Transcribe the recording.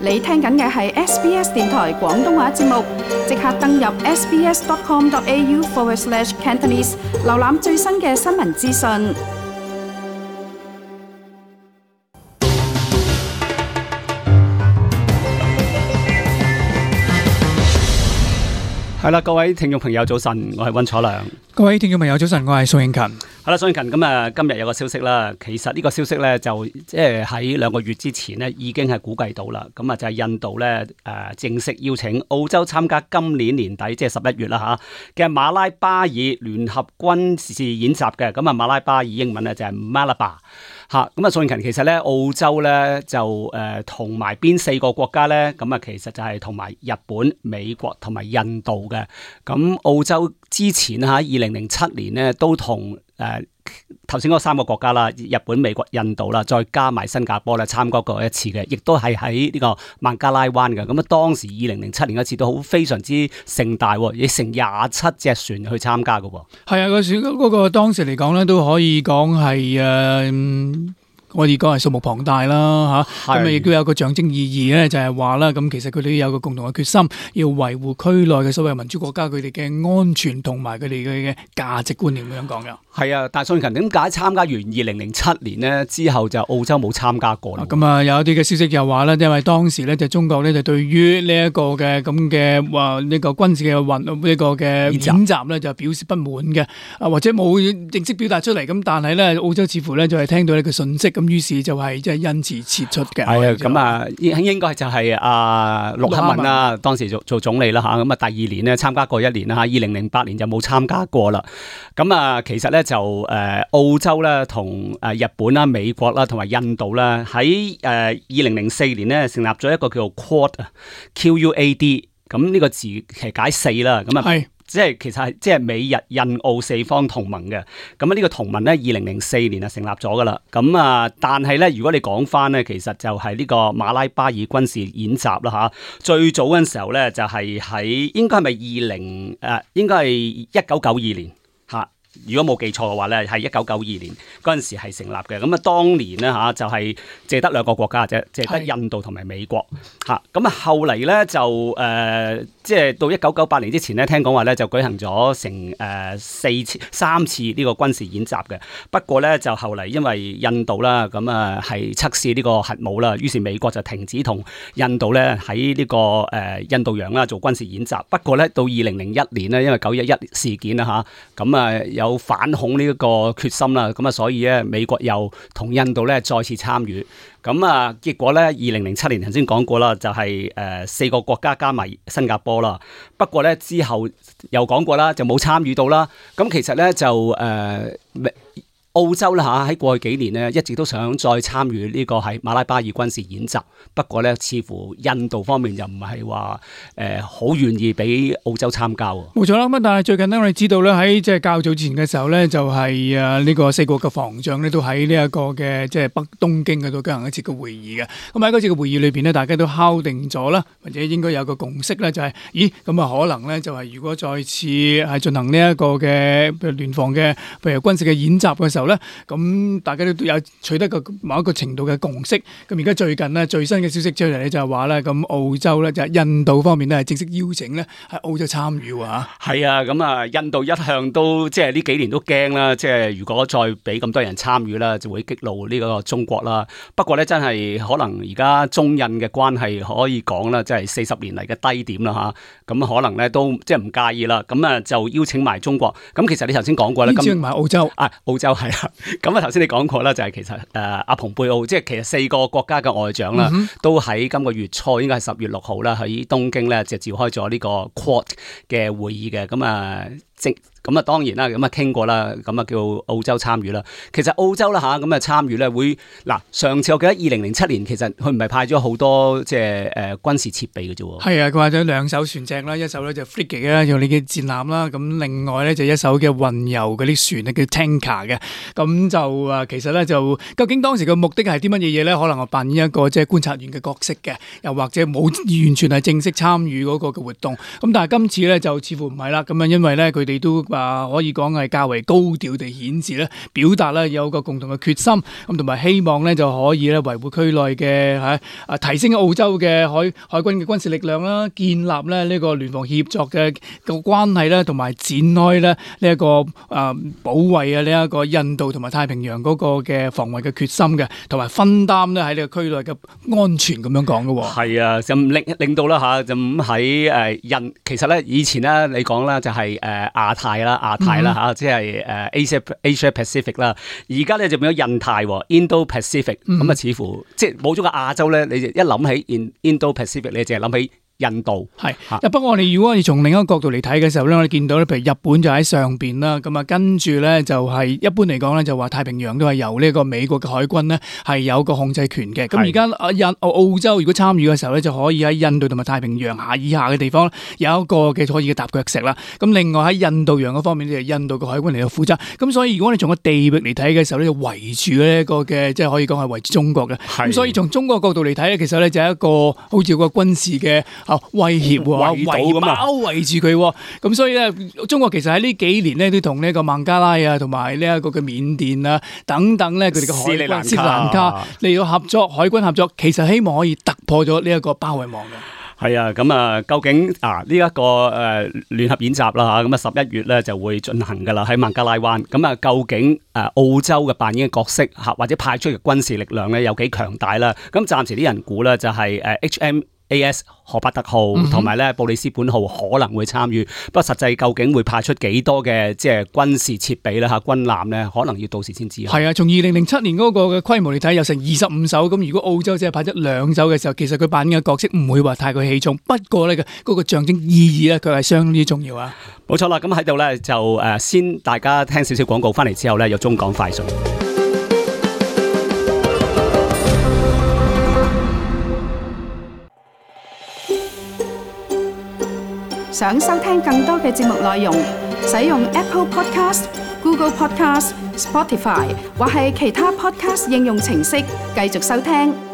你聽緊嘅係 SBS 電台廣東話節目，即刻登入 sbs.com.au/Cantonese 瀏覽最新嘅新聞資訊。 係啦，各位聽眾朋友早晨，我係溫楚良。 各位聽眾朋友早晨，我係宋慶勤。 係啦，宋慶勤，咁啊，今日有個消息啦。其實呢個消息咧就即係喺2個月之前咧已經係估計到啦。咁啊就係印度咧正式邀請澳洲參加今年年底即係11月啦嚇嘅馬拉巴爾聯合軍事演習嘅。咁啊馬拉巴爾英文咧就係 Malabar。嚇咁啊，宋慶勤，其實咧澳洲咧就同埋邊4個國家咧？咁啊其實就係同埋日本、美國同埋印度嘅。咁澳洲之前嚇2007年咧都同頭先嗰3個國家啦，日本、美國、印度啦，再加埋新加坡咧參加過一次嘅，亦都係喺呢個孟加拉灣嘅。咁啊當時2007年嗰次都好非常之盛大，亦成27隻船去參加嘅。 係啊，嗰個當時嚟講咧都可以講係我哋講係數目龐大啦嚇，咁啊亦都有個象徵意義咧，就係話啦，咁其實佢哋有個共同嘅決心，要維護區內嘅所謂民主國家佢哋嘅安全同埋佢哋嘅價值觀念咁樣講嘅。係啊，但係宋慶勤點解參加完2007年呢之後就澳洲冇參加過咧？ 咁啊有一啲嘅消息就話咧，因為當時咧就中國咧就對於呢一個嘅咁嘅話呢個軍事嘅呢個嘅演習咧就表示不滿嘅，或者冇正式表達出嚟，咁但係咧澳洲似乎咧就係聽到呢個訊息，咁於是就係即係因此撤出嘅。 係啊，咁啊應該就係陸克文啦，當時做總理啦嚇，咁啊第2年咧參加過1年啦嚇，2008年就冇參加過啦。咁啊其實咧就澳洲咧同日本啦、美國啦同埋印度啦喺2004年咧成立咗一個叫做 QUAD，咁呢個字其實解4啦，咁啊即係其實係即係美日印澳4方同盟嘅。咁呢個同盟咧2004年啊成立咗噶啦。咁啊但係咧如果你講翻咧，其實就係呢個馬拉巴爾軍事演習啦嚇。最早嗰陣時候咧就係喺應該係咪應該係1992年嚇。如果冇記錯嘅話咧，係1992年嗰陣時係成立嘅。咁啊，當年咧嚇就係淨得2個國家啫，淨得印度同埋美國嚇。咁啊，後嚟咧就即係到1998年之前咧，聽講話咧就舉行咗成3次呢個軍事演習嘅。不過咧就後嚟因為印度啦，咁啊係測試呢個核武啦，於是美國就停止同印度咧喺呢個印度洋啦做軍事演習。不過咧到2001年咧，因為911事件啦嚇，咁啊有反恐呢一個決心啦，咁啊所以咧美國又同印度咧再次參與，咁啊結果咧2007年頭先講過啦，就係4個國家加埋新加坡啦，不過咧之後又講過啦，就冇參與到啦。咁其實咧就澳洲啦嚇喺過去幾年咧一直都想再參與呢個係馬拉巴爾軍事演習，不過咧似乎印度方面又唔係話好願意俾澳洲參加喎。 冇錯啦，咁但係最近咧我哋知道咧喺即係較早之前嘅時候咧，就係呢個4國嘅防長咧都喺呢一個嘅即係東京嗰度舉行一次嘅會議嘅。咁喺嗰次嘅會議裏邊咧，大家都敲定咗啦，或者應該有個共識咧，就係咁啊可能咧就係如果再次係進行呢一個嘅聯防嘅譬如軍事嘅演習嘅時候咧，咁大家都有取得個某一個程度嘅共識。咁而家最近呢，最新嘅消息出嚟咧就係話咧，咁澳洲咧就係印度方面咧係正式邀請咧係澳洲參與喎。 係啊，咁啊印度一向都即係呢幾年都驚啦，即係如果再俾咁多人參與啦，就會激怒呢個中國啦。不過咧真係可能而家中印嘅關係可以講啦，即係40年嚟嘅低點啦嚇。咁可能咧都即係唔介意啦。咁啊就邀請埋中國。咁其實你頭先講過咧， 邀請埋澳洲澳洲係啦。咁啊，頭先你講過啦，就係其實阿蓬佩奧，即係其實4個國家嘅外長啦，都喺今個月初，應該係10月6號啦，喺東京咧就召開咗呢個 Quad 嘅會議嘅。咁啊，咁啊當然啦，咁啊傾過啦，咁啊叫澳洲參與啦。其實澳洲啦嚇，咁啊參與咧會嗱，上次我記得2007年其實佢唔係派咗好多即係軍事設備嘅啫喎。係啊，佢派咗2艘船隻啦，一艘咧就 frigate 啦，用你嘅戰艦啦，咁另外咧就一艘嘅運油嗰啲船咧叫 tanker 嘅。咁就其實咧就究竟當時嘅目的係啲乜嘢嘢咧？可能我扮演一個即係觀察員嘅角色嘅，又或者冇完全係正式參與嗰個嘅活動。咁但係今次咧就似乎唔係啦。咁啊因為咧佢哋都可以講係較為高調地顯示咧，表達咧有個共同嘅決心，咁同埋希望咧就可以咧維護區內嘅提升澳洲嘅海軍嘅軍事力量啦，建立咧呢個聯防協作嘅關係啦，同埋展開咧呢一個保衛啊呢一個印度同埋太平洋嗰個嘅防衛嘅決心嘅，同埋分擔咧喺呢個區內嘅安全咁樣講嘅。 係啊，就令到啦嚇，就喺其實咧以前咧你講啦就係亞太啦嚇，即係Asia Pacific 啦，而家咧就變咗印太 Indo Pacific， 咁啊似乎即係冇咗個亞洲咧，你就一諗起 Indo Pacific， 你淨係諗起印度係，不過如果我哋從另一個角度嚟睇嘅時候咧，我哋見到咧，譬如日本就喺上邊啦，咁啊跟住咧就係一般嚟講咧，就話太平洋都係由呢個美國嘅海軍咧係有個控制權嘅。咁而家澳洲如果參與嘅時候咧，就可以喺印度同埋太平洋以下嘅地方有一個嘅可以嘅踏腳石啦。咁另外喺印度洋嗰方面咧，就印度嘅海軍嚟到負責。咁所以如果你從個地域嚟睇嘅時候咧，就圍住呢一個嘅，即係可以講係圍住中國嘅。咁所以從中國角度嚟睇咧，其實咧就係一個好似個軍事嘅威脅包圍住佢，咁所以咧，中國其實喺呢幾年咧都同呢個孟加拉啊，同埋呢一個嘅緬甸啊等等咧，佢哋嘅海軍斯里蘭卡嚟到合作，海軍合作，其實希望可以突破咗呢一個包圍網嘅。係啊，咁啊，究竟呢一個聯合演習啦嚇，咁啊11月咧就會進行㗎啦，喺孟加拉灣。咁啊，究竟澳洲嘅扮演嘅角色嚇，或者派出嘅軍事力量咧有幾強大啦？咁暫時啲人估咧就係HMAS 荷伯特號同埋咧布里斯本號可能會參與，不過實際究竟會派出幾多嘅即係軍事設備咧嚇，軍艦咧可能要到時先知。係啊，從2007年嗰個嘅規模嚟睇，有成25艘，咁如果澳洲只係派出2艘嘅時候，其實佢扮演嘅角色唔會話太過器重，不過呢嗰個象徵意義咧，佢係相當之重要啊。 冇錯啦，咁喺度咧就先大家聽少少廣告，翻嚟之後咧有中港快訊。 想收聽更多嘅節目內容，使用 Apple Podcast、Google Podcast、Spotify 或係其他 Podcast 應用程式繼續收聽。